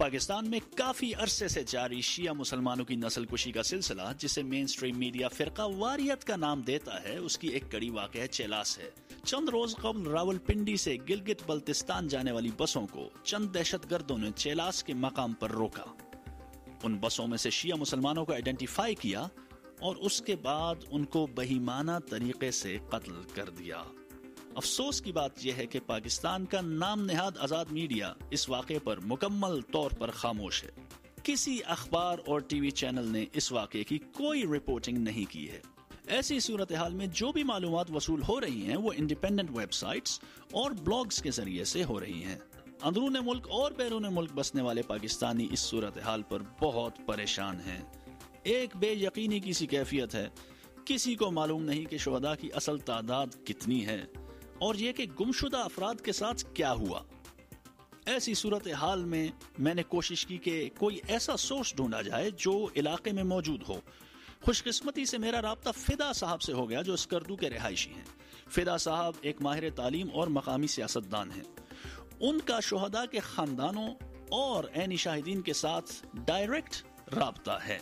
پاکستان میں کافی عرصے سے جاری شیعہ مسلمانوں کی نسل کشی کا سلسلہ، جسے مین سٹریم میڈیا فرقہ واریت کا نام دیتا ہے، اس کی ایک کڑی واقعہ چیلاس ہے۔ چند روز قبل راولپنڈی سے گلگت بلتستان جانے والی بسوں کو چند دہشت گردوں نے چیلاس کے مقام پر روکا۔ ان بسوں میں سے شیعہ مسلمانوں کو آئیڈینٹیفائی کیا اور اس کے بعد ان کو بہیمانہ طریقے سے قتل کر دیا۔ افسوس کی بات یہ ہے کہ پاکستان کا نام نہاد آزاد میڈیا اس واقعے پر مکمل طور پر خاموش ہے۔ کسی اخبار اور ٹی وی چینل نے اس واقعے کی کوئی رپورٹنگ نہیں کی ہے۔ ایسی صورتحال میں جو بھی معلومات وصول ہو رہی ہیں وہ انڈیپینڈنٹ ویب سائٹس اور بلاگز کے ذریعے سے ہو رہی ہیں۔ اندرون ملک اور بیرون ملک بسنے والے پاکستانی اس صورتحال پر بہت پریشان ہیں۔ ایک بے یقینی کی سی کیفیت ہے، کسی کو معلوم نہیں کہ شہداء کی اصل تعداد کتنی ہے اور یہ کہ گمشدہ افراد کے ساتھ کیا ہوا۔ ایسی صورتحال میں میں نے کوشش کی کہ کوئی ایسا سورس ڈھونڈا جائے جو علاقے میں موجود ہو۔ خوش قسمتی سے میرا رابطہ فدا صاحب سے ہو گیا، جو اسکردو کے رہائشی ہیں۔ فدا صاحب ایک ماہر تعلیم اور مقامی سیاستدان ہیں۔ ان کا شہداء کے خاندانوں اور عینی شاہدین کے ساتھ ڈائریکٹ رابطہ ہے۔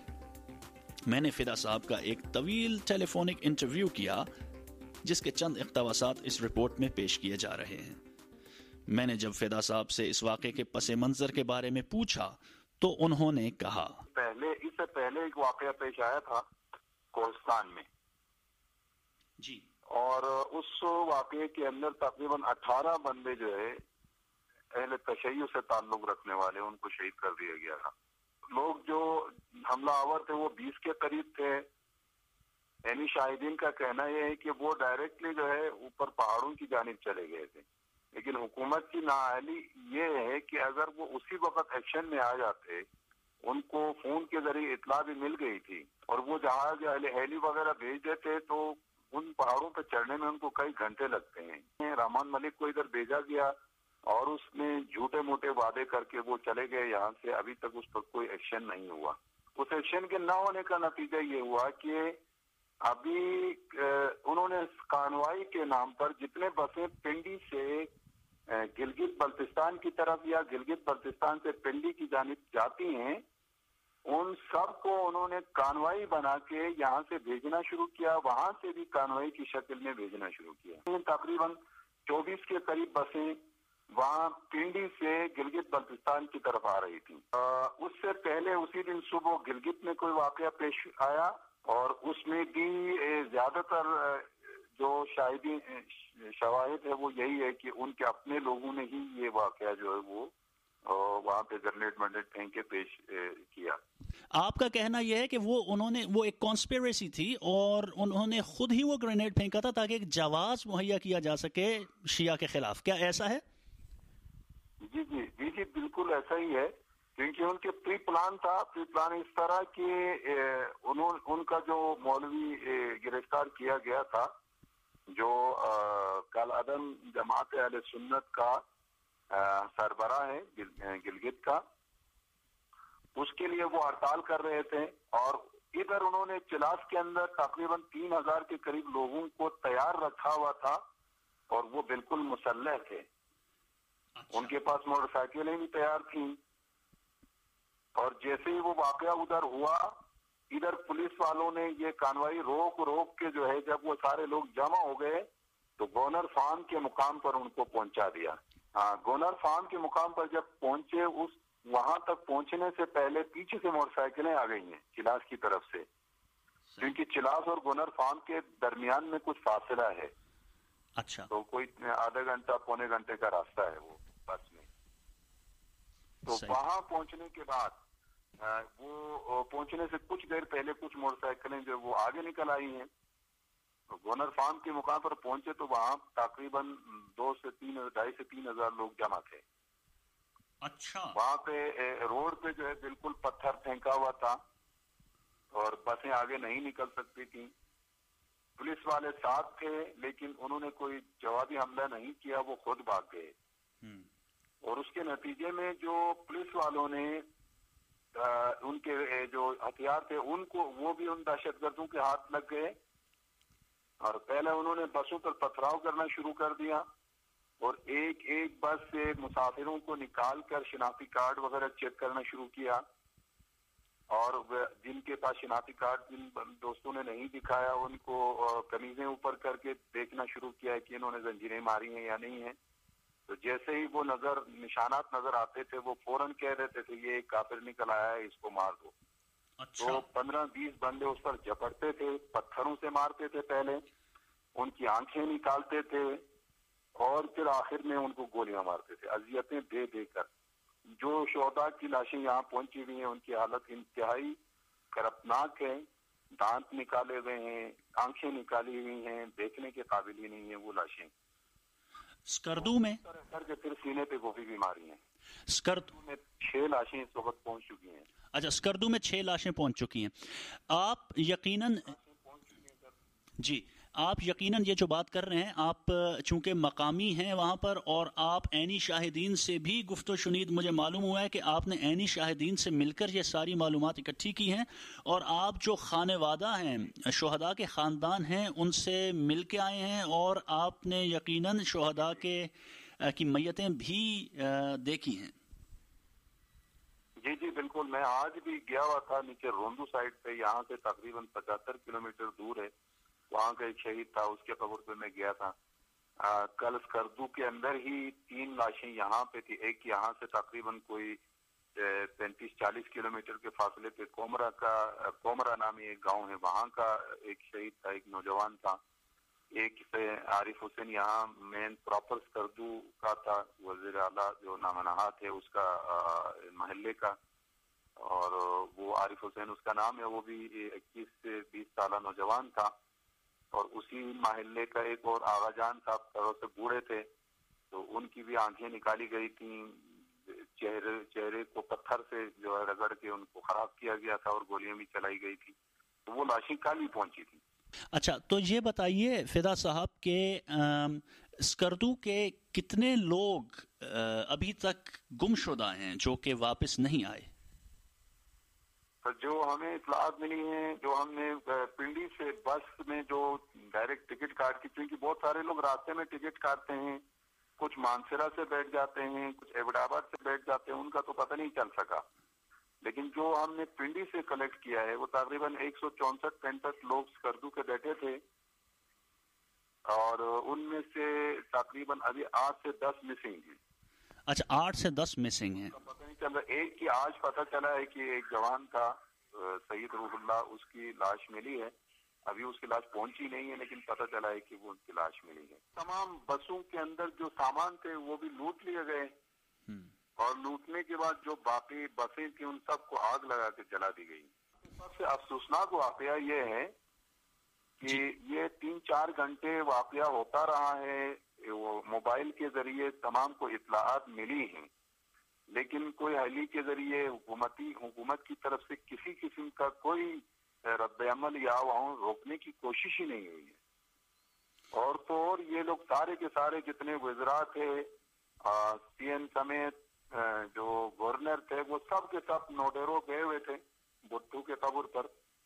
میں نے فدا صاحب کا ایک طویل ٹیلی فونک انٹرویو کیا، جس کے چند اقتباسات اس رپورٹ میں پیش کیے جا رہے ہیں۔ میں نے جب فدا صاحب سے اس واقعے کے پس منظر کے بارے میں پوچھا تو انہوں نے کہا، اس سے پہلے ایک واقعہ پیش آیا تھا کوہستان میں جی، اور اس واقعے کے اندر تقریباً 18 بندے جو ہے اہل تشیع سے تعلق رکھنے والے، ان کو شہید کر دیا گیا تھا۔ لوگ جو حملہ آور تھے وہ 20 کے قریب تھے۔ یعنی شاہدین کا کہنا یہ ہے کہ وہ ڈائریکٹلی جو ہے اوپر پہاڑوں کی جانب چلے گئے تھے، لیکن حکومت کی نااہلی یہ ہے کہ اگر وہ اسی وقت ایکشن میں آ جاتے، ان کو فون کے ذریعے اطلاع بھی مل گئی تھی اور وہ جہاز ہیلی وغیرہ بھیج دیتے تو ان پہاڑوں پہ چڑھنے میں ان کو کئی گھنٹے لگتے ہیں۔ رحمان ملک کو ادھر بھیجا گیا اور اس نے جھوٹے موٹے وعدے کر کے وہ چلے گئے یہاں سے، ابھی تک اس پر کوئی ایکشن نہیں ہوا۔ اس ایکشن کے نہ ہونے کا نتیجہ یہ ہوا کہ ابھی انہوں نے کانوائی کے نام پر جتنے بسیں پنڈی سے گلگت بلتستان کی طرف یا گلگت بلتستان سے پنڈی کی جانب جاتی ہیں، ان سب کو انہوں نے کانوائی بنا کے یہاں سے بھیجنا شروع کیا، وہاں سے بھی کانوائی کی شکل میں بھیجنا شروع کیا۔ تقریباً 24 کے قریب بسیں وہاں پنڈی سے گلگت بلتستان کی طرف آ رہی تھی۔ اس سے پہلے اسی دن صبح گلگت میں کوئی واقعہ پیش آیا اور اس میں بھی زیادہ تر جو شواہد ہے وہ یہی ہے کہ ان کے اپنے لوگوں نے ہی یہ واقعہ جو ہے وہ وہاں پہ گرنیڈ منڈیڈ پھینک کے پیش کیا۔ آپ کا کہنا یہ ہے کہ وہ ایک کانسپیریسی تھی اور انہوں نے خود ہی وہ گرینیڈ پھینکا تھا تاکہ ایک جواز مہیا کیا جا سکے شیعہ کے خلاف، کیا ایسا ہے؟ جی بالکل ایسا ہی ہے، کیونکہ ان کے پری پلان اس طرح کہ ان کا جو مولوی گرفتار کیا گیا تھا، جو کالعدم جماعت اہل سنت کا سربراہ ہے گلگت کا، اس کے لیے وہ ہڑتال کر رہے تھے اور ادھر انہوں نے چلاس کے اندر تقریباً 3000 کے قریب لوگوں کو تیار رکھا ہوا تھا اور وہ بالکل مسلح تھے۔ ان کے پاس موٹر سائیکلیں بھی تیار تھیں اور جیسے ہی وہ واقعہ ادھر ہوا، ادھر پولیس والوں نے یہ کانوائی روک کے جو ہے جب وہ سارے لوگ جمع ہو گئے تو گورنر فارم کے مقام پر ان کو پہنچا دیا۔ گورنر فارم کے مقام پر جب پہنچے، وہاں تک پہنچنے سے پہلے پیچھے سے موٹر سائیکلیں آ گئی ہیں چلاس کی طرف سے، کیونکہ چلاس اور گورنر فارم کے درمیان میں کچھ فاصلہ ہے۔ اچھا، تو کوئی آدھا گھنٹہ پونے گھنٹے کا راستہ ہے وہ بس میں۔ تو وہاں پہنچنے کے بعد وہ پہنچنے سے کچھ دیر پہلے کچھ موٹر سائیکلیں جو وہ آگے نکل آئی ہیں۔ گورنر فارم کے مقام پر پہنچے تو وہاں تقریباً 2,500 سے 3,000 لوگ جمع تھے۔ اچھا، وہاں پہ روڈ پہ جو ہے بالکل پتھر پھینکا ہوا تھا اور بسیں آگے نہیں نکل سکتی تھیں۔ پولیس والے ساتھ تھے لیکن انہوں نے کوئی جوابی حملہ نہیں کیا، وہ خود بھاگ گئے۔ اور اس کے نتیجے میں جو پولیس والوں نے ان کے جو ہتھیار تھے وہ بھی ان دہشت گردوں کے ہاتھ لگ گئے اور پہلے انہوں نے بسوں پر پتھراؤ کرنا شروع کر دیا اور ایک ایک بس سے مسافروں کو نکال کر شناختی کارڈ وغیرہ چیک کرنا شروع کیا، اور جن کے پاس شناختی کارڈ جن دوستوں نے نہیں دکھایا ان کو قمیضیں اوپر کر کے دیکھنا شروع کیا کہ انہوں نے زنجیریں ماری ہیں یا نہیں ہیں. تو جیسے ہی وہ نشانات نظر آتے تھے وہ فوراً کہہ دیتے تھے یہ ایک کافر نکل آیا ہے، اس کو مار دو. تو 15-20 بندے اس پر جھپٹتے تھے، پتھروں سے مارتے تھے، پہلے ان کی آنکھیں نکالتے تھے اور پھر آخر میں ان کو گولیاں مارتے تھے اذیتیں دے دے کر. جو شہداء کی لاشیں یہاں پہنچی ہوئی ہیں ان کی حالت انتہائی کرپناک ہے، دانت نکالے ہوئے ہیں، آنکھیں نکالی ہوئی ہیں، دیکھنے کے قابل ہی نہیں ہیں وہ لاشیں. اسکردو میں کر کے پھر سینے پہ گوبھی بیماری ہیں. اسکردو میں 6 لاشیں اس وقت پہنچ چکی ہیں. اچھا، اسکردو میں 6 لاشیں پہنچ چکی ہیں. آپ یقیناً جی آپ یقیناً یہ جو بات کر رہے ہیں، آپ چونکہ مقامی ہیں وہاں پر اور آپ عینی شاہدین سے بھی گفت و شنید، مجھے معلوم ہوا ہے کہ آپ نے عینی شاہدین سے مل کر یہ ساری معلومات اکٹھی کی ہیں، اور آپ جو خانوادہ ہیں، شہداء کے خاندان ہیں، ان سے مل کے آئے ہیں، اور آپ نے یقیناً شہداء کی میتیں بھی دیکھی ہیں. جی جی بالکل. میں آج بھی گیا ہوا تھا نیچے روندو سائڈ پہ، یہاں سے تقریباً 75 کلومیٹر دور ہے، وہاں کا ایک شہید تھا، اس کے قبر پہ میں گیا تھا. کل اسکردو کے اندر ہی 3 لاشیں یہاں پہ تھی. ایک یہاں سے تقریباً کوئی 35-40 کلومیٹر کے فاصلے پہ کومرا نامی ایک گاؤں ہے، وہاں کا ایک شہید تھا، ایک نوجوان تھا. ایک سے عارف حسین یہاں مین پراپر اسکردو کا تھا، وزیر اعلیٰ جو نام نہاد ہے اس کا محلے کا، اور وہ عارف حسین اس کا نام ہے، وہ بھی 21 سے 20 سالہ نوجوان تھا. اور اسی محلے کا ایک اور آغا جان صاحب سروں سے بوڑھے تھے، تو ان کی بھی آنکھیں نکالی گئی تھیں، چہرے کو پتھر سے جو ہے رگڑ کے ان کو خراب کیا گیا تھا اور گولیاں بھی چلائی گئی تھی. تو وہ لاشیں کل ہی پہنچی تھی. اچھا، تو یہ بتائیے فدا صاحب کہ اسکردو کے کتنے لوگ ابھی تک گم شدہ ہیں جو کہ واپس نہیں آئے؟ جو ہمیں اطلاعات ملی ہیں، جو ہم نے پنڈی سے بس میں جو ڈائریکٹ ٹکٹ کاٹ کی، کیونکہ بہت سارے لوگ راستے میں ٹکٹ کاٹتے ہیں، کچھ مانسرا سے بیٹھ جاتے ہیں، کچھ ایبٹ آباد سے بیٹھ جاتے ہیں، ان کا تو پتہ نہیں چل سکا. لیکن جو ہم نے پنڈی سے کلیکٹ کیا ہے وہ تقریباً 164-165 لوگ اسکردو کے بیٹھے تھے، اور ان میں سے تقریباً ابھی 8 سے 10 مسنگ ہیں. اچھا، 8 سے 10 مسنگ ہیں. پتہ نہیں چل رہا. ایک کی آج پتہ چلا ہے کہ ایک جوان تھا سید روح اللہ، اس کی لاش ملی ہے. ابھی اس کی لاش پہنچی نہیں ہے لیکن پتہ چلا ہے کہ وہ ان کی لاش ملی ہے. تمام بسوں کے اندر جو سامان تھے وہ بھی لوٹ لیے گئے، اور لوٹنے کے بعد جو باقی بسیں تھیں ان سب کو آگ لگا کے جلا دی گئی. سب سے افسوسناک واقعہ یہ ہے کہ یہ 3-4 گھنٹے واقعہ ہوتا رہا ہے. وہ موبائل کے ذریعے تمام کو اطلاعات ملی ہیں، لیکن کوئی حلی کے ذریعے حکومت کی طرف سے کسی قسم کا کوئی رد عمل یا وہاں روکنے کی کوشش ہی نہیں ہوئی ہے. اور تو اور یہ لوگ سارے کے سارے جتنے وزراء تھے، سی ایم سمیت جو گورنر تھے، وہ سب کے سب نوڈیرو گئے ہوئے تھے بھٹو کے قبر پر.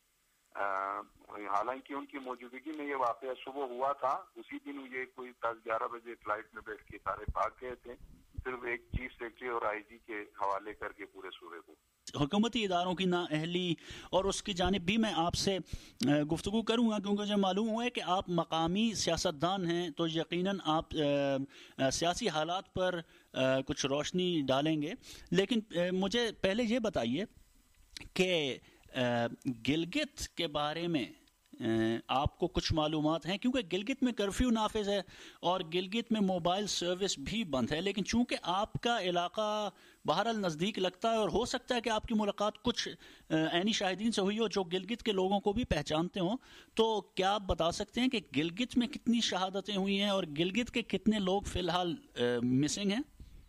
حالانکہ ان کی موجودگی میں یہ واقعہ صبح ہوا تھا. اسی دن یہ کوئی 10-11 بجے فلائٹ میں بیٹھ کے سارے بھاگ گئے تھے، صرف ایک چیف سیکرٹری اور آئی جی کے حوالے کر کے پورے صوبے کو. حکومتی اداروں کی نااہلی اور اس کی جانب بھی میں آپ سے گفتگو کروں گا، کیونکہ مجھے معلوم ہوا ہے کہ آپ مقامی سیاستدان ہیں، تو یقیناً آپ سیاسی حالات پر کچھ روشنی ڈالیں گے. لیکن مجھے پہلے یہ بتائیے کہ گلگت کے بارے میں آپ کو کچھ معلومات ہیں؟ کیونکہ گلگت میں کرفیو نافذ ہے اور گلگت میں موبائل سروس بھی بند ہے، لیکن چونکہ آپ کا علاقہ بہرحال نزدیک لگتا ہے اور ہو سکتا ہے کہ آپ کی ملاقات کچھ عینی شاہدین سے ہوئی ہو جو گلگت کے لوگوں کو بھی پہچانتے ہوں، تو کیا آپ بتا سکتے ہیں کہ گلگت میں کتنی شہادتیں ہوئی ہیں اور گلگت کے کتنے لوگ فی الحال مسنگ ہیں؟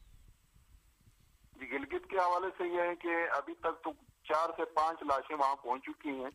جی، گلگت کے حوالے سے یہ ہے کہ ابھی تک تو 4 سے 5 لاشیں وہاں پہنچ چکی ہیں،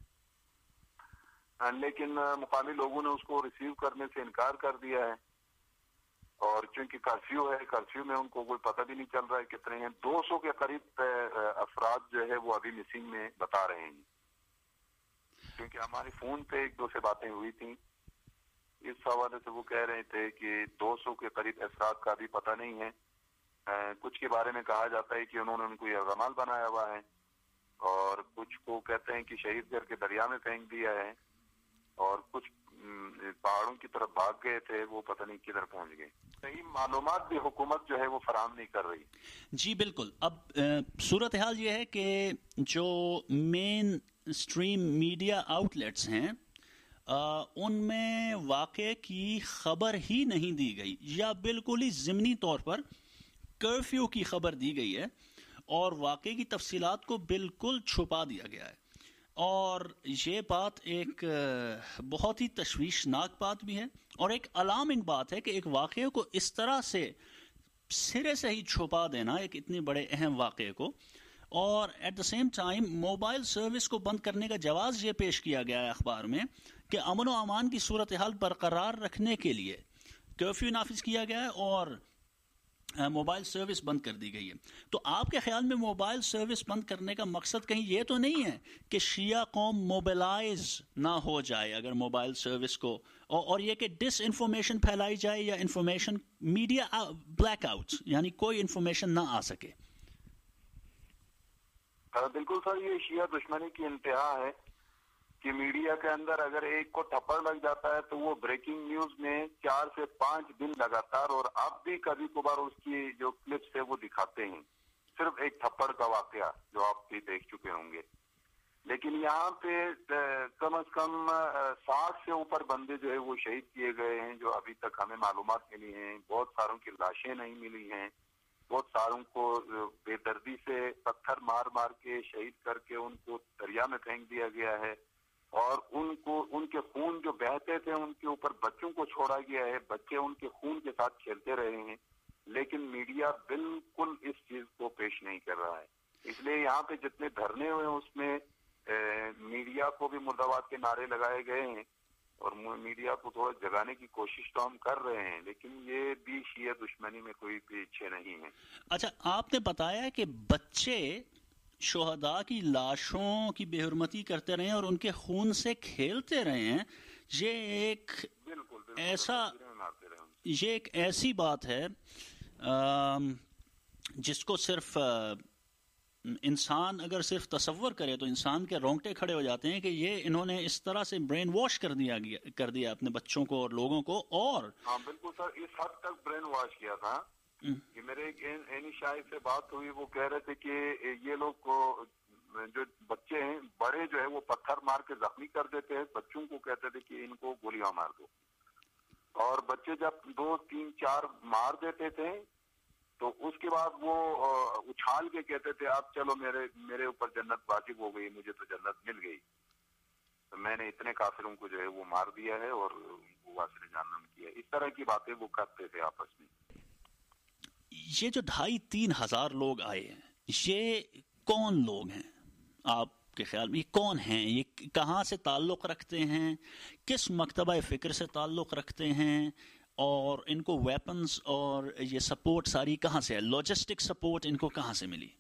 لیکن مقامی لوگوں نے اس کو ریسیو کرنے سے انکار کر دیا ہے. اور چونکہ کرفیو ہے، کرفیو میں ان کو کوئی پتہ بھی نہیں چل رہا ہے کتنے ہیں. 200 کے قریب افراد جو ہے وہ ابھی مسنگ میں بتا رہے ہیں، کیونکہ ہماری فون پہ 1-2 سے باتیں ہوئی تھیں اس حوالے سے وہ کہہ رہے تھے کہ 200 کے قریب افراد کا بھی پتہ نہیں ہے. کچھ کے بارے میں کہا جاتا ہے کہ انہوں نے ان کو یرغمال بنایا ہوا ہے اور کچھ کو کہتے ہیں کہ شہید کر کے دریا میں پھینک دیا ہے اور کچھ پہاڑوں کی طرف بھاگ گئے تھے, وہ پتہ نہیں کدھر پہنچ گئے. صحیح معلومات بھی حکومت جو ہے وہ فراہم نہیں کر رہی. جی بالکل. اب صورتحال یہ ہے کہ جو mainstream media outlets ہیں ان میں واقعے کی خبر ہی نہیں دی گئی یا بالکل ہی ضمنی طور پر کرفیو کی خبر دی گئی ہے اور واقعے کی تفصیلات کو بالکل چھپا دیا گیا ہے. اور یہ بات ایک بہت ہی تشویشناک بات بھی ہے اور ایک الارمنگ بات ہے کہ ایک واقعے کو اس طرح سے سرے سے ہی چھپا دینا, ایک اتنے بڑے اہم واقعے کو, اور at the same time mobile service کو بند کرنے کا جواز یہ پیش کیا گیا ہے اخبار میں کہ امن و امان کی صورتحال برقرار رکھنے کے لیے کرفیو نافذ کیا گیا ہے اور موبائل سروس بند کر دی گئی ہے. تو آپ کے خیال میں موبائل سروس بند کرنے کا مقصد کہیں یہ تو نہیں ہے کہ شیعہ قوم موبلائز نہ ہو جائے اگر موبائل سروس کو, اور یہ کہ ڈس انفارمیشن پھیلائی جائے یا انفارمیشن میڈیا بلیک آؤٹ, یعنی کوئی انفارمیشن نہ آ سکے؟ بالکل سر, یہ شیعہ دشمنی کی انتہا ہے کہ میڈیا کے اندر اگر ایک کو تھپڑ لگ جاتا ہے تو وہ بریکنگ نیوز میں 4 سے 5 دن لگاتار, اور اب بھی کبھی کبھار اس کی جو کلپس ہے وہ دکھاتے ہیں, صرف ایک تھپڑ کا واقعہ جو آپ بھی دیکھ چکے ہوں گے. لیکن یہاں پہ کم از کم 60 سے اوپر بندے جو ہے وہ شہید کیے گئے ہیں جو ابھی تک ہمیں معلومات ملی ہیں. بہت ساروں کی لاشیں نہیں ملی ہیں, بہت ساروں کو بے دردی سے پتھر مار مار کے شہید کر کے ان کو دریا میں پھینک دیا گیا ہے, اور ان کے خون جو بہتے تھے ان کے اوپر بچوں کو چھوڑا گیا ہے, بچے ان کے خون کے ساتھ کھیلتے رہے ہیں. لیکن میڈیا بالکل اس چیز کو پیش نہیں کر رہا ہے. اس لیے یہاں پہ جتنے دھرنے ہوئے اس میں میڈیا کو بھی مردباد کے نعرے لگائے گئے ہیں اور میڈیا کو تھوڑا جگانے کی کوشش تو ہم کر رہے ہیں, لیکن یہ بھی شیعہ دشمنی میں کوئی پیچھے نہیں ہے. اچھا, آپ نے بتایا کہ بچے شہداء کی لاشوں کی بے حرمتی کرتے رہے ہیں اور ان کے خون سے کھیلتے رہے ہیں. یہ ایک ایسی بات ہے جس کو صرف انسان اگر صرف تصور کرے تو انسان کے رونگٹے کھڑے ہو جاتے ہیں کہ یہ انہوں نے اس طرح سے برین واش کر دیا اپنے بچوں کو اور لوگوں کو. اور ہاں بالکل سر, اس حد تک برین واش کیا تھا کہ میرے ایک اینی شاہد سے بات ہوئی, وہ کہہ رہے تھے کہ یہ لوگ کو جو بچے ہیں بڑے جو ہے وہ پتھر مار کے زخمی کر دیتے ہیں, بچوں کو کہتے تھے کہ ان کو گولیاں مار دو, اور بچے جب 2 3 4 مار دیتے تھے تو اس کے بعد وہ اچھال کے کہتے تھے اب چلو میرے اوپر جنت واجب ہو گئی, مجھے تو جنت مل گئی, تو میں نے اتنے کافروں کو جو ہے وہ مار دیا ہے اور ان کو واسر جہنم کیا. اس طرح کی باتیں وہ کرتے تھے آپس میں. یہ جو 2,500-3 ہزار لوگ آئے ہیں, یہ کون لوگ ہیں آپ کے خیال میں؟ یہ کون ہیں؟ یہ کہاں سے تعلق رکھتے ہیں؟ کس مکتبہ فکر سے تعلق رکھتے ہیں؟ اور ان کو ویپنز اور یہ سپورٹ ساری کہاں سے ہے؟ لاجسٹک سپورٹ ان کو کہاں سے ملی؟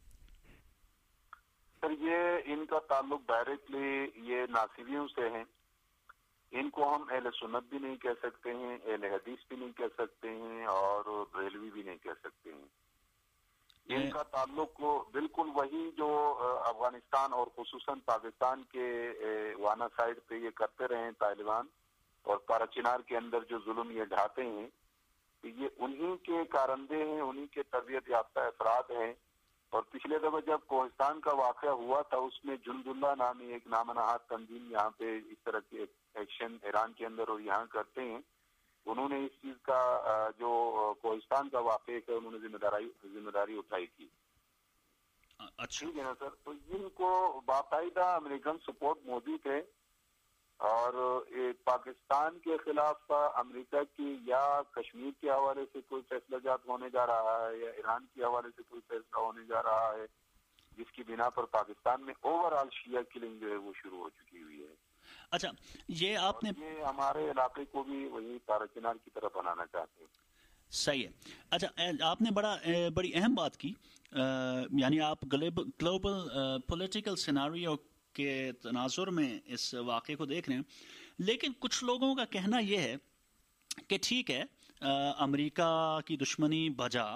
سر یہ ان کا تعلق ڈائریکٹلی یہ ناصریوں سے ہیں. ان کو ہم اہل سنت بھی نہیں کہہ سکتے ہیں, اہل حدیث بھی نہیں کہہ سکتے ہیں, اور بریلوی بھی نہیں کہہ سکتے ہیں. ان کا تعلق بالکل وہی جو افغانستان اور خصوصاً پاکستان کے وانا سائڈ پہ یہ کرتے رہے ہیں طالبان, اور کراچینار کے اندر جو ظلم یہ ڈھاتے ہیں, یہ انہی کے کارندے ہیں, انہی کے تربیت یافتہ افراد ہیں. اور پچھلے دفعہ جب کوہستان کا واقعہ ہوا تھا اس میں جند اللہ نامی ایک نامنہاد تنظیم یہاں پہ اس طرح کے ایکشن ایران کے اندر اور یہاں کرتے ہیں, انہوں نے اس چیز کا جو کوہستان کا واقعہ ہے انہوں نے ذمہ داری اٹھائی تھی. اچھا ٹھیک ہے نا سر. تو ان کو باقاعدہ امریکن سپورٹ موجود ہے, اور پاکستان کے خلاف امریکہ کی یا کشمیر کے حوالے سے کوئی فیصلہ جات ہونے جا رہا ہے یا ایران کے حوالے سے کوئی فیصلہ ہونے جا رہا ہے, جس کی بنا پر پاکستان میں اوور آل شیعہ کلنگ جو ہے وہ شروع ہو چکی ہوئی ہے. اچھا, یہ آپ نے ہمارے علاقے کو بھی وہی تارکنار کی طرف بنانا چاہتے ہیں. صحیح ہے. اچھا, آپ نے بڑی اہم بات کی, یعنی آپ گلوبل پولیٹیکل سیناریو کے تناظر میں اس واقعے کو دیکھ رہے ہیں. لیکن کچھ لوگوں کا کہنا یہ ہے کہ ٹھیک ہے امریکہ کی دشمنی بجا،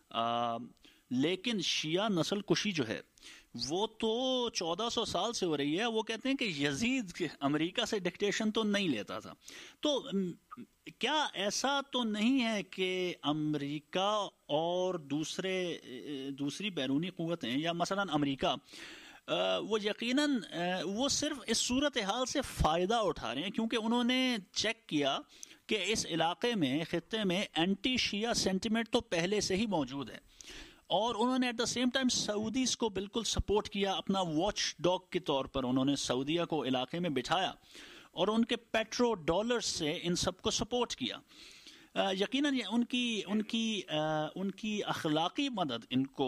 لیکن شیعہ نسل کشی جو ہے وہ تو 1400 سال سے ہو رہی ہے. وہ کہتے ہیں کہ یزید امریکہ سے ڈکٹیشن تو نہیں لیتا تھا. تو کیا ایسا تو نہیں ہے کہ امریکہ اور دوسری بیرونی قوتیں یا مثلا امریکہ وہ یقیناً وہ صرف اس صورتحال سے فائدہ اٹھا رہے ہیں کیونکہ انہوں نے چیک کیا کہ اس علاقے میں، خطے میں اینٹی شیعہ سینٹیمنٹ تو پہلے سے ہی موجود ہے، اور انہوں نے at the same time Saudis کو بالکل سپورٹ کیا. اپنا واچ ڈاگ کے طور پر انہوں نے سعودیہ کو علاقے میں بٹھایا اور ان کے پیٹرو ڈالر سے ان سب کو سپورٹ کیا. یقیناً ان کی اخلاقی مدد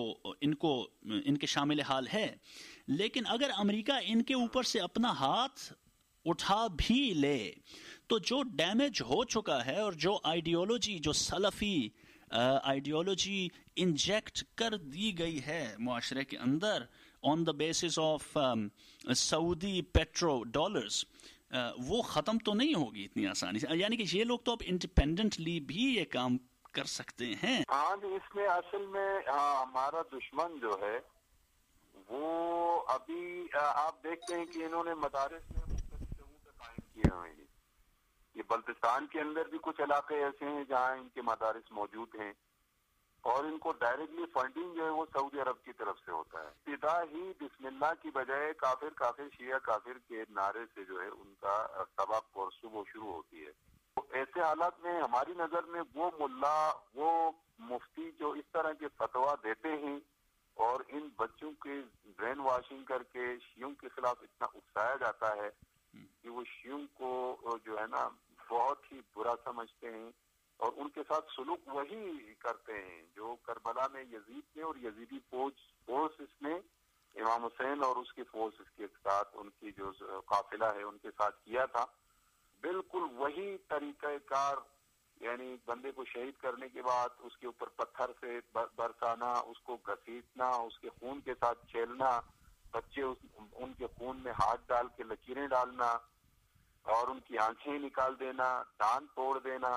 ان کے شامل حال ہے، لیکن اگر امریکہ ان کے اوپر سے اپنا ہاتھ اٹھا بھی لے تو جو ڈیمیج ہو چکا ہے اور جو آئیڈیالوجی، جو سلفی آئیڈیالوجی انجیکٹ کر دی گئی ہے معاشرے کے اندر on the basis of Saudi petrodollars, وہ ختم تو نہیں ہوگی اتنی آسانی سے. یعنی کہ یہ لوگ تو اب انڈیپینڈنٹلی بھی یہ کام کر سکتے ہیں. ہاں جی، اس میں اصل میں ہمارا دشمن جو ہے وہ ابھی آپ دیکھتے ہیں کہ انہوں نے مدارس میں مختلف جگہوں پہ قائم کیے ہوئے ہیں. یہ بلتستان کے اندر بھی کچھ علاقے ایسے ہیں جہاں ان کے مدارس موجود ہیں، اور ان کو ڈائریکٹلی فنڈنگ جو ہے وہ سعودی عرب کی طرف سے ہوتا ہے. ابتدا ہی بسم اللہ کی بجائے کافر کافر شیعہ کافر کے نعرے سے جو ہے ان کا سبق اور صبح شروع ہوتی ہے. تو ایسے حالات میں ہماری نظر میں وہ ملا، وہ مفتی جو اس طرح کے فتویٰ دیتے ہیں اور ان بچوں کے برین واشنگ کر کے شیعوں کے خلاف اتنا اکسایا جاتا ہے کہ وہ شیعوں کو جو ہے نا بہت ہی برا سمجھتے ہیں اور ان کے ساتھ سلوک وہی کرتے ہیں جو کربلا میں یزید نے اور یزیدی فورسز نے امام حسین اور اس کی فورسز کے ساتھ، ان کی جو قافلہ ہے ان کے ساتھ کیا تھا. بالکل وہی طریقہ کار، یعنی بندے کو شہید کرنے کے بعد اس کے اوپر پتھر سے برسانا، اس کو گھسیٹنا، اس کے خون کے ساتھ کھیلنا، بچے ان کے خون میں ہاتھ ڈال کے لکیریں ڈالنا اور ان کی آنکھیں نکال دینا، دانت توڑ دینا،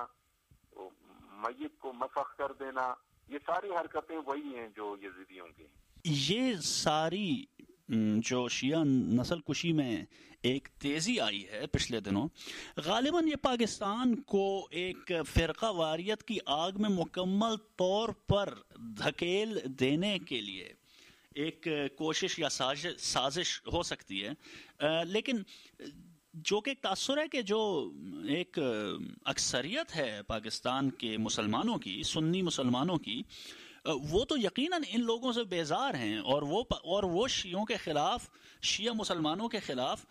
میت کو مسخ کر دینا، یہ ساری حرکتیں وہی ہیں جو یزیدیوں کی ہیں. یہ ساری جو شیعہ نسل کشی میں ایک تیزی آئی ہے پچھلے دنوں، غالباً یہ پاکستان کو ایک فرقہ واریت کی آگ میں مکمل طور پر دھکیل دینے کے لیے ایک کوشش یا سازش ہو سکتی ہے. لیکن جو کہ تاثر ہے کہ جو ایک اکثریت ہے پاکستان کے مسلمانوں کی، سنی مسلمانوں کی، وہ تو یقیناً ان لوگوں سے بیزار ہیں اور وہ شیعوں کے خلاف، شیعہ مسلمانوں کے خلاف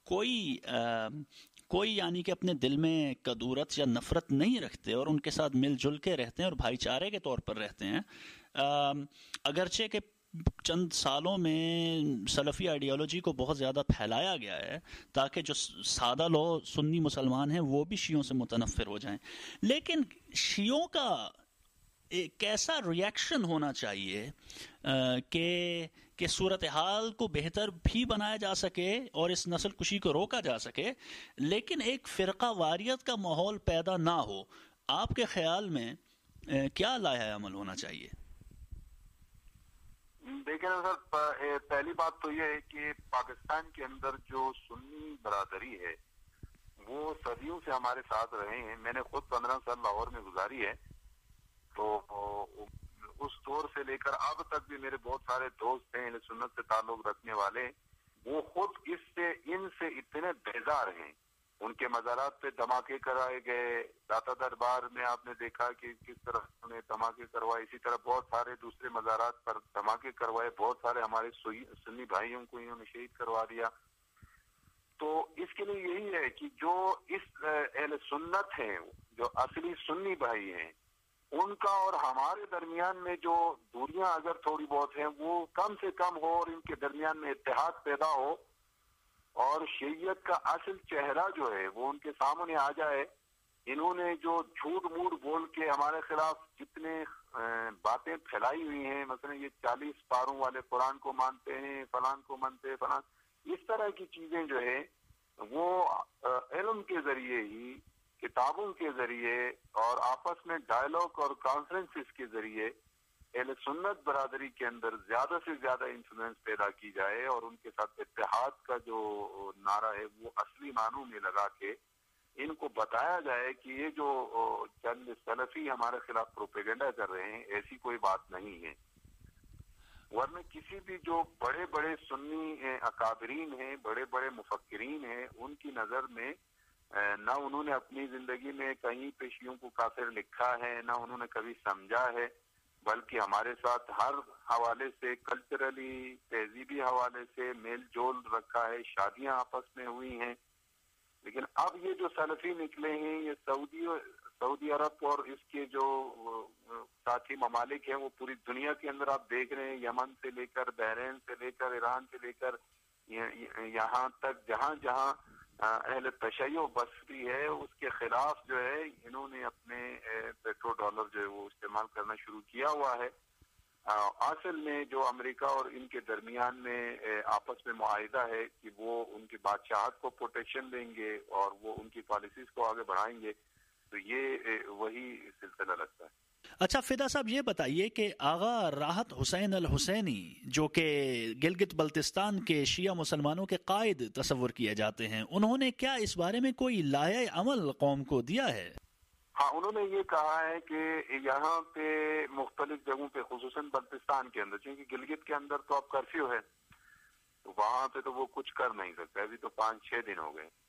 کوئی یعنی کہ اپنے دل میں کدورت یا نفرت نہیں رکھتے اور ان کے ساتھ مل جل کے رہتے ہیں اور بھائی چارے کے طور پر رہتے ہیں. اگرچہ کہ چند سالوں میں سلفی آئیڈیالوجی کو بہت زیادہ پھیلایا گیا ہے تاکہ جو سادہ لوگ سنی مسلمان ہیں وہ بھی شیعوں سے متنفر ہو جائیں، لیکن شیعوں کا کیسا ریاکشن ہونا چاہیے کہ صورتحال کو بہتر بھی بنایا جا سکے اور اس نسل کشی کو روکا جا سکے، لیکن ایک فرقہ واریت کا ماحول پیدا نہ ہو. آپ کے خیال میں کیا لائحہ عمل ہونا چاہیے؟ دیکھیں سر، پہلی بات تو یہ ہے کہ پاکستان کے اندر جو سنی برادری ہے وہ صدیوں سے ہمارے ساتھ رہے ہیں. میں نے خود 15 سال لاہور میں گزاری ہے، تو اس دور سے لے کر اب تک بھی میرے بہت سارے دوست ہیں اہل سنت سے تعلق رکھنے والے، وہ خود ان سے اتنے بیزار ہیں. ان کے مزارات پہ دھماکے کرائے گئے، داتا دربار میں آپ نے دیکھا کہ کس طرح انہوں نے دھماکے کروائے، اسی طرح بہت سارے دوسرے مزارات پر دھماکے کروائے، بہت سارے ہمارے سنی بھائیوں کو انہوں نے شہید کروا دیا. تو اس کے لیے یہی ہے کہ جو اس اہل سنت ہیں، جو اصلی سنی بھائی ہیں، ان کا اور ہمارے درمیان میں جو دوریاں اگر تھوڑی بہت ہیں وہ کم سے کم ہو اور ان کے درمیان میں اتحاد پیدا ہو اور شیعیت کا اصل چہرہ جو ہے وہ ان کے سامنے آ جائے. انہوں نے جو جھوٹ موٹ بول کے ہمارے خلاف جتنے باتیں پھیلائی ہوئی ہیں، مثلا یہ 40 پاروں والے قرآن کو مانتے ہیں، فلان کو مانتے ہیں، فلان، اس طرح کی چیزیں جو ہے وہ علم کے ذریعے ہی، کتابوں کے ذریعے اور آپس میں ڈائلاگ اور کانفرنسز کے ذریعے اہل سنت برادری کے اندر زیادہ سے زیادہ انفلوئنس پیدا کی جائے اور ان کے ساتھ اتحاد کا جو نعرہ ہے وہ اصلی معنوں میں لگا کے ان کو بتایا جائے کہ یہ جو چند سلفی ہمارے خلاف پروپیگنڈا کر رہے ہیں ایسی کوئی بات نہیں ہے. ورنہ کسی بھی جو بڑے بڑے سنی اکابرین ہیں، بڑے بڑے مفکرین ہیں، ان کی نظر میں نہ انہوں نے اپنی زندگی میں کہیں پہ شیعوں کو کافر لکھا ہے، نہ انہوں نے کبھی سمجھا ہے، بلکہ ہمارے ساتھ ہر حوالے سے کلچرلی، تہذیبی حوالے سے میل جول رکھا ہے، شادیاں آپس میں ہوئی ہیں. لیکن اب یہ جو سلفی نکلے ہیں، یہ سعودی عرب اور اس کے جو ساتھی ممالک ہیں وہ پوری دنیا کے اندر آپ دیکھ رہے ہیں، یمن سے لے کر بحرین سے لے کر ایران سے لے کر یہاں تک جہاں جہاں اہل تشیع بستی ہے اس کے خلاف جو ہے انہوں نے اپنے پیٹرو ڈالر جو ہے وہ استعمال کرنا شروع کیا ہوا ہے. اصل میں جو امریکہ اور ان کے درمیان میں آپس میں معاہدہ ہے کہ وہ ان کی بادشاہت کو پروٹیکشن دیں گے اور وہ ان کی پالیسیز کو آگے بڑھائیں گے، تو یہ وہی سلسلہ لگتا ہے. اچھا فدا صاحب، یہ بتائیے کہ آغا راحت حسین الحسینی جو کہ گلگت بلتستان کے شیعہ مسلمانوں کے قائد تصور کیے جاتے ہیں، انہوں نے کیا اس بارے میں کوئی لائحہ عمل قوم کو دیا ہے؟ ہاں، انہوں نے یہ کہا ہے کہ یہاں پہ مختلف جگہوں پہ، خصوصاً بلتستان کے اندر، چونکہ گلگت کے اندر تو اب کرفیو ہے تو وہاں پہ تو وہ کچھ کر نہیں سکتے، ابھی تو 5-6 دن ہو گئے.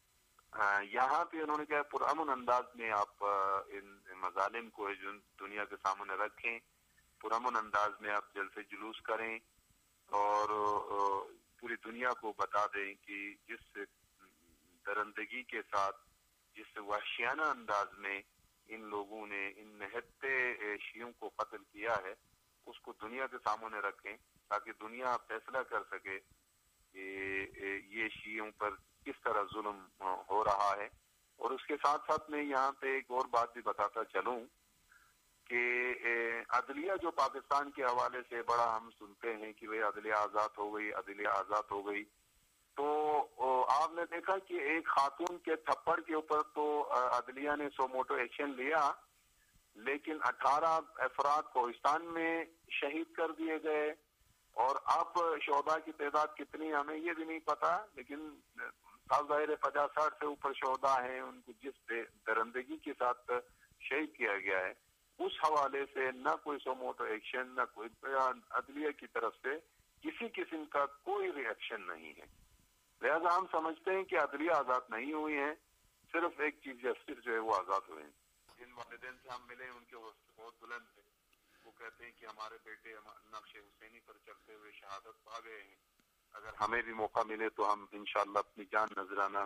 یہاں پہ انہوں نے کہا پرامن انداز میں آپ ان مظالم کو دنیا کے سامنے رکھیں، پرامن انداز میں آپ جلسے جلوس کریں اور پوری دنیا کو بتا دیں کہ جس درندگی کے ساتھ، جس وحشیانہ انداز میں ان لوگوں نے ان نہتے شیعوں کو قتل کیا ہے اس کو دنیا کے سامنے رکھیں تاکہ دنیا فیصلہ کر سکے کہ یہ شیعوں پر کس طرح ظلم ہو رہا ہے. اور اس کے ساتھ ساتھ میں یہاں پہ ایک اور بات بھی بتاتا چلوں کہ عدلیہ جو پاکستان کے حوالے سے بڑا ہم سنتے ہیں کہ وہ عدلیہ آزاد ہو گئی، عدلیہ آزاد ہو گئی، تو آپ نے دیکھا کہ ایک خاتون کے تھپڑ کے اوپر تو عدلیہ نے سو موٹو ایکشن لیا، لیکن 18 افراد کوہستان میں شہید کر دیے گئے. اور اب شہداء کی تعداد کتنی ہمیں یہ بھی نہیں پتا، لیکن ظاہر 50-60 سے اوپر شہداء ہیں. ان کو جس درندگی کے ساتھ شہید کیا گیا ہے اس حوالے سے نہ کوئی سو موٹو ایکشن، نہ کوئی عدلیہ کی طرف سے کسی قسم کا کوئی ری ایکشن نہیں ہے. لہذا ہم سمجھتے ہیں کہ عدلیہ آزاد نہیں ہوئی ہے، صرف ایک چیف جسٹس جو ہے وہ آزاد ہوئے ہیں. جن والدین سے ہم ملے ان کے حوصلے بہت بلند ہے، وہ کہتے ہیں کہ ہمارے بیٹے نقش حسینی پر چلتے ہوئے شہادت پا گئے ہیں. اگر ہمیں بھی موقع ملے تو ہم انشاءاللہ اپنی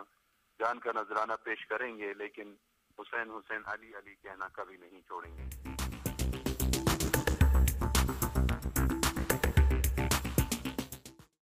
جان کا نذرانہ پیش کریں گے، لیکن حسین علی کہنا کبھی نہیں چھوڑیں گے.